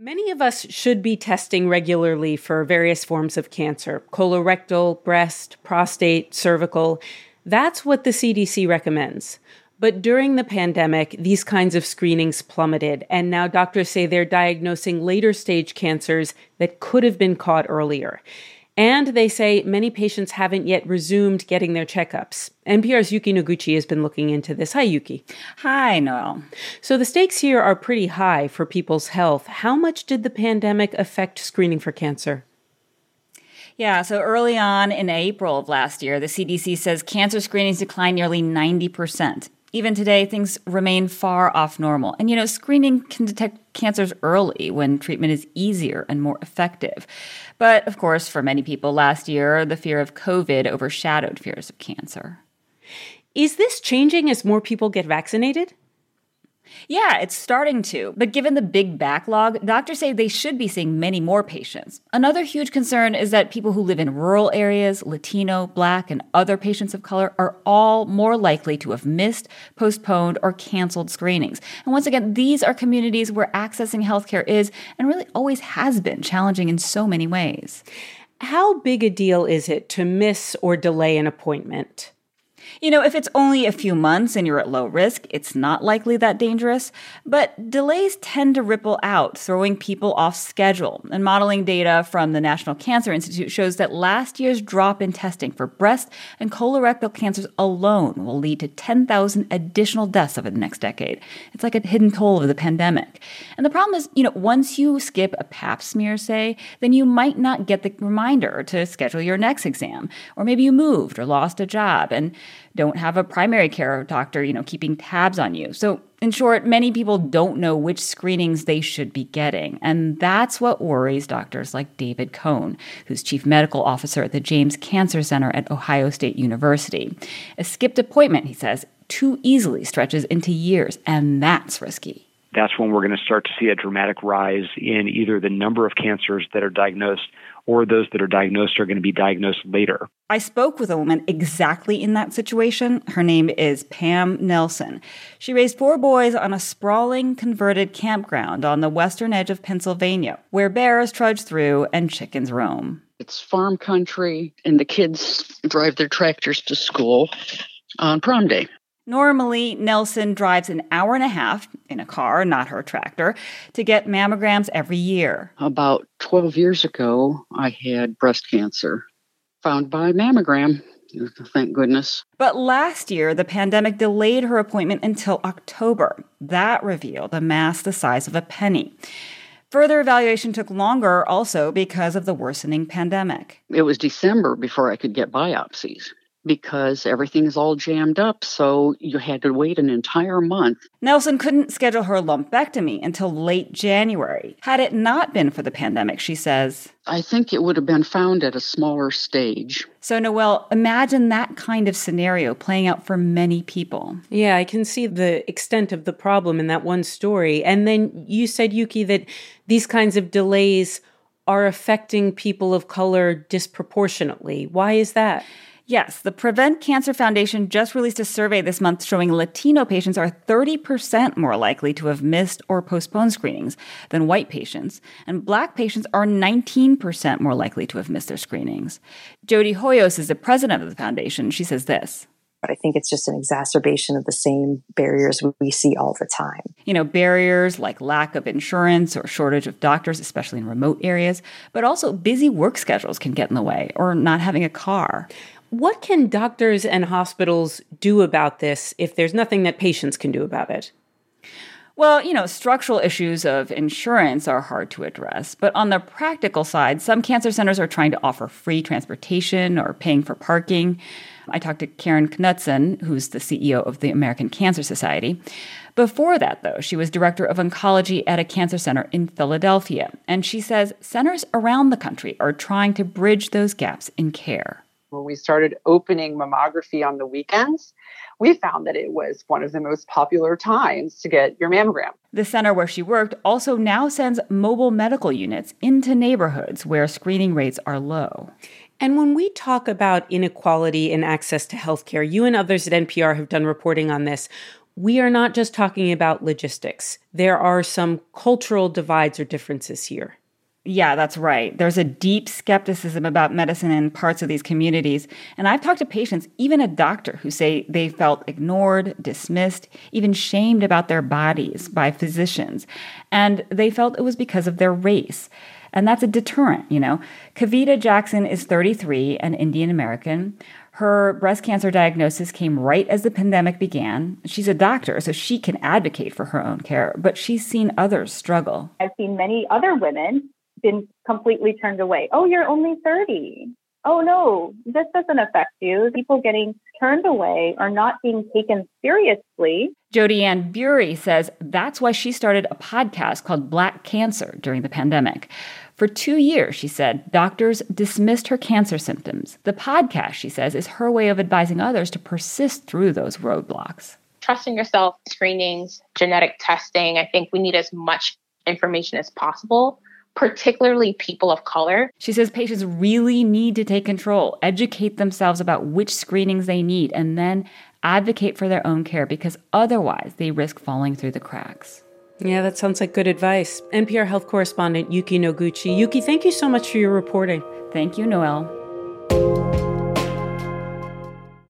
Many of us should be testing regularly for various forms of cancer: colorectal, breast, prostate, cervical. That's what the CDC recommends. But during the pandemic, these kinds of screenings plummeted, and now doctors say they're diagnosing later stage cancers that could have been caught earlier. And they say many patients haven't yet resumed getting their checkups. NPR's Yuki Noguchi has been looking into this. Hi, Yuki. Hi, Noel. So the stakes here are pretty high for people's health. How much did the pandemic affect screening for cancer? Yeah, so early on in April of last year, the CDC says cancer screenings declined nearly 90%. Even today, things remain far off normal. And, screening can detect cancers early when treatment is easier and more effective. But, of course, for many people last year, the fear of COVID overshadowed fears of cancer. Is this changing as more people get vaccinated? Yeah, it's starting to. But given the big backlog, doctors say they should be seeing many more patients. Another huge concern is that people who live in rural areas, Latino, Black, and other patients of color are all more likely to have missed, postponed, or canceled screenings. And once again, these are communities where accessing healthcare is, and really always has been, challenging in so many ways. How big a deal is it to miss or delay an appointment? If it's only a few months and you're at low risk, it's not likely that dangerous. But delays tend to ripple out, throwing people off schedule. And modeling data from the National Cancer Institute shows that last year's drop in testing for breast and colorectal cancers alone will lead to 10,000 additional deaths over the next decade. It's like a hidden toll of the pandemic. And the problem is, once you skip a pap smear, say, then you might not get the reminder to schedule your next exam. Or maybe you moved or lost a job and don't have a primary care doctor, keeping tabs on you. So in short, many people don't know which screenings they should be getting. And that's what worries doctors like David Cohn, who's chief medical officer at the James Cancer Center at Ohio State University. A skipped appointment, he says, too easily stretches into years, and that's risky. That's when we're going to start to see a dramatic rise in either the number of cancers that are diagnosed or those that are diagnosed are going to be diagnosed later. I spoke with a woman exactly in that situation. Her name is Pam Nelson. She raised 4 boys on a sprawling, converted campground on the western edge of Pennsylvania, where bears trudge through and chickens roam. It's farm country, and the kids drive their tractors to school on prom day. Normally, Nelson drives an hour and a half in a car, not her tractor, to get mammograms every year. About 12 years ago, I had breast cancer, found by mammogram, thank goodness. But last year, the pandemic delayed her appointment until October. That revealed a mass the size of a penny. Further evaluation took longer also because of the worsening pandemic. It was December before I could get biopsies, because everything's all jammed up, so you had to wait an entire month. Nelson couldn't schedule her lumpectomy until late January. Had it not been for the pandemic, she says, I think it would have been found at a smaller stage. So, Noelle, imagine that kind of scenario playing out for many people. Yeah, I can see the extent of the problem in that one story. And then you said, Yuki, that these kinds of delays are affecting people of color disproportionately. Why is that? Yes, the Prevent Cancer Foundation just released a survey this month showing Latino patients are 30% more likely to have missed or postponed screenings than white patients, and Black patients are 19% more likely to have missed their screenings. Jody Hoyos is the president of the foundation. She says this. But I think it's just an exacerbation of the same barriers we see all the time. Barriers like lack of insurance or shortage of doctors, especially in remote areas, but also busy work schedules can get in the way, or not having a car. What can doctors and hospitals do about this if there's nothing that patients can do about it? Well, structural issues of insurance are hard to address. But on the practical side, some cancer centers are trying to offer free transportation or paying for parking. I talked to Karen Knutson, who's the CEO of the American Cancer Society. Before that, though, she was director of oncology at a cancer center in Philadelphia. And she says centers around the country are trying to bridge those gaps in care. When we started opening mammography on the weekends, we found that it was one of the most popular times to get your mammogram. The center where she worked also now sends mobile medical units into neighborhoods where screening rates are low. And when we talk about inequality in access to healthcare, you and others at NPR have done reporting on this. we are not just talking about logistics. There are some cultural divides or differences here. Yeah, that's right. There's a deep skepticism about medicine in parts of these communities. And I've talked to patients, even a doctor, who say they felt ignored, dismissed, even shamed about their bodies by physicians. And they felt it was because of their race. And that's a deterrent, you know. Kavita Jackson is 33 and Indian American. Her breast cancer diagnosis came right as the pandemic began. She's a doctor, so she can advocate for her own care, but she's seen others struggle. I've seen many other women been completely turned away. Oh, you're only 30. Oh, no, this doesn't affect you. People getting turned away or not being taken seriously. Jody Ann Bury says that's why she started a podcast called Black Cancer during the pandemic. For 2 years, she said, doctors dismissed her cancer symptoms. The podcast, she says, is her way of advising others to persist through those roadblocks. Trusting yourself, screenings, genetic testing. I think we need as much information as possible, particularly people of color. She says patients really need to take control, educate themselves about which screenings they need, and then advocate for their own care because otherwise they risk falling through the cracks. Yeah, that sounds like good advice. NPR health correspondent Yuki Noguchi. Yuki, thank you so much for your reporting. Thank you, Noelle.